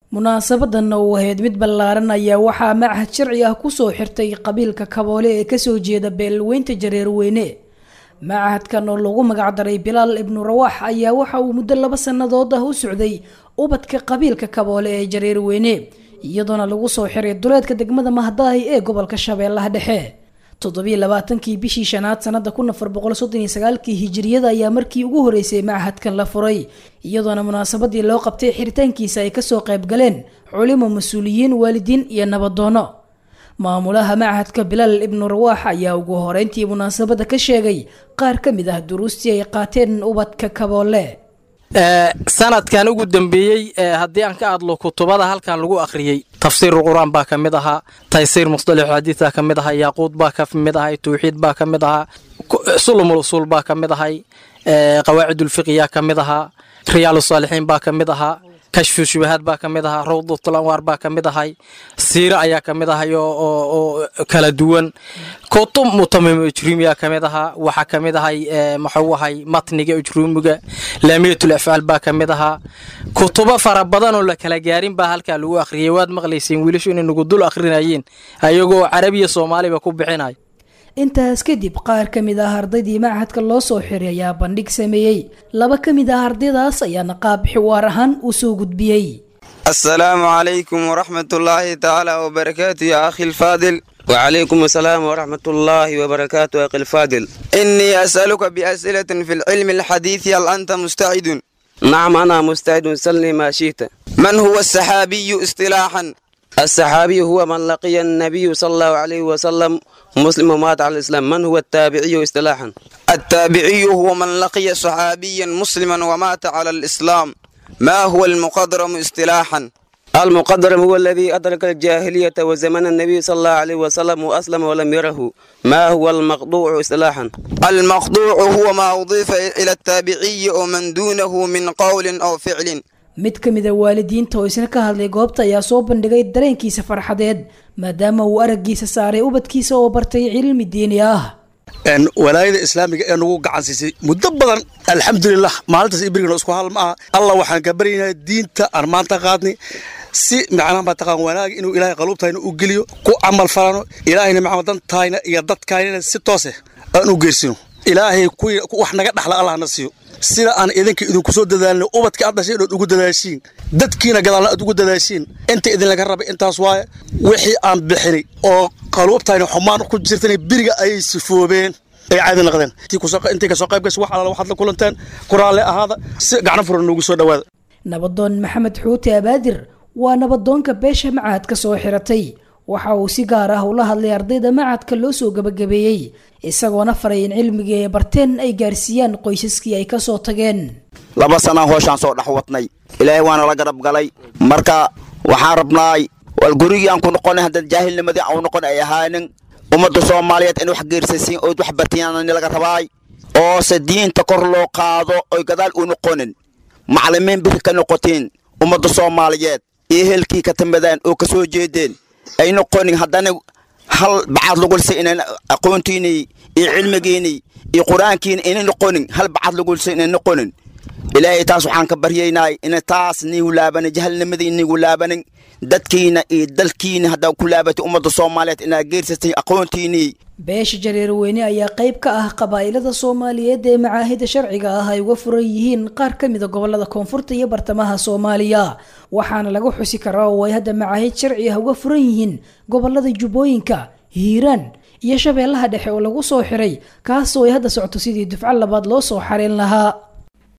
munaasabadan oo ahayd mid ballaaran ayaa waxaa macahad sharci ah kusoo xirtay qabiilka Kaboole ee kasoo jeeda beelweynta Jareerweyne. macahadkan oo lagu magac daray Bilaal ibn Rawaax ayaa waxa uu muddo 2 sanadood ah u socday ubadka qabiilka Kaboole ee Jareerweyne iyadoona lagu soo xiray duleedka degmada Mahdaay ee gobolka Shabeellaha Dhexe. 27kii bishii shanaad sanada 1439 hijriyada ayaa markii ugu horeysay macahadkan la furay iyadoona munaasabadii loo qabtay xiritaankiisa ay kasoo qayb galeen culimo mas'uuliyiin waalidiin iyo nabadoono. maamulaha macahadka Bilaal ibn Rawaax ayaa ugu horeyntii munaasabada ka sheegay qaar kamid ah duruustii ay qaateen ubadka Kaboole. sanadkan ugu dambeeyay hadii aan ka hadlo kutubada halkan lagu akhriyay tafsiir quraan baa kamid aha taysiir mustalah hadiis baa kamid aha yaquud baa kamid aha tawxiid baa kamid aha sulumul usul baa kamid aha qawaa'idul fiqh kamid aha riyaalus saalihiin baa kamid aha kashfu shubahaad baa kamid aha rawdatul anwaar baa kamid aha siira ayaa kamid aha oo kala duwan kutub mutamim ujrumiya kamid aha waxa kamid aha maxawahay matniga ujrumiga laamiyatul af'al baa kamid aha kutuba fara badan oo la kala gaarin baa halka lagu akhriyay waad maqlaysiin wiilashu inay nagu dul akhrinayeen ayagoo Carabiga Soomaaliba ku bixinay. intaas kadib qaar kamid ah ardaydii macahadka loo soo xiray ayaa bandhig sameeyay. 2 kamid ah ardaydaas ayaa naqaab xiwaar ahaan u soo gudbiyay. السلام عليكم ورحمة الله تعالى وبركاته يا أخي الفاضل. وعليكم السلام ورحمة الله وبركاته يا أخي الفاضل. إني أسألك بأسئلة في العلم الحديث هل أنت مستعد؟ نعم أنا مستعد سلني ما شئت. من هو السحابي اصطلاحا؟ السحابي هو من لقي النبي صلى الله عليه وسلم مسلم ومات على الإسلام. من هو التابعي اصطلاحا؟ التابعي هو من لقي صحابيا مسلما ومات على الإسلام. ما هو المقدرم اصطلاحا؟ المقدرم هو الذي أدرك الجاهلية وزمن النبي صلى الله عليه وسلم وأسلم ولم يره. ما هو المقطوع اصطلاحا؟ المقطوع هو ما أضيف إلى التابعي ومن دونه من قول أو فعل. mid kamid ah waalidiinta oo isna ka hadlay goobta ayaa soo bandhigay dareenkiisa farxadeed maadaama uu aragiisa saaray ubadkiisa oo bartay cilmi diini ah. walaayada islaamiga ee nagu gacan siisay muddo badan alxamdulillah maalintaas ibriga isku hal ma Allah waxaan ka baryaynaa diinta armaanta qaadni si macnaha ma taqaan wanaag inuu ilaahay qalubtayna u geliyo ku amal farano ilaahayna maxamadan taayna iyo dadkayna si toos ah aan u geersino ilaahay ku wax naga dhaxla Allah na siiyo sida aan idinku soo dadaalno ubadka aad dhashay ugu dadaashiin dadkiina gadaalna aad ugu dadaashiin inta idin laga rabay intaas waaye wixii aan bixinay oo qalubtayna xumaan ku jirtay biriga ay sifoobeen ay caadi noqdeen intii ka soo qayb gashay wax alla waxaad la kulanteen quraale ahaada si gacan furan ugu soo dhawaada. nabadoon Maxamed Xuuti Abaadir waa nabadoonka beesha macahadka soo xiratay waxa uu si gaar ah ula hadlay ardayda macahadka loo soo gabagabeeyay isagoona faray in cilmiga ay barteen ay gaarsiiyaan qoysaskii ay ka soo tageen. 2 sano hooshan soo dhaxwatnay ilaahay waana la garab galay marka waxaan rabnay wal gurigaan ku noqonay hadda jaahilnimadii aan noqon ay ahaanin ummadda Soomaaliyeed in wax geersaysiin oo wax bartiyaan laga rabaay oo sadiinta kor loo qaado oo gadaal u noqonin macallimiin bir ka noqoteen ummadda Soomaaliyeed ee helkii ka tambadaan oo ka soo jeedeen ay noqonin haddana hal bacad lagu lisay in aqoontiini iyo cilmigiini iyo quraankiini in noqonin hal bacad lagu lisay in noqonin ilaahay taas waxaan ka baryaynaa in taas nigu laaban jahalnimadii nigu laaban dadkiina iyo dalkiina hadda ku laabatay ummadda Soomaaliyeed in ay geersatay aqoontiini. beesha Jareerweyne ayaa qayb ka ah qabaa'ilada Soomaaliyeed ee macaahida sharciga ah ay uga furan yihiin qaar kamid ah gobolada koonfurta iyo bartamaha Soomaaliya waxaana lagu xusi karaa oo ay hadda macaahid sharci ah uga furan yihiin gobolada Jubbooyinka, Hiiraan iyo Shabeellaha Dhexe oo lagu soo xiray kaas oo ay hadda socoto sidii dufcad labaad loo soo xareen lahaa.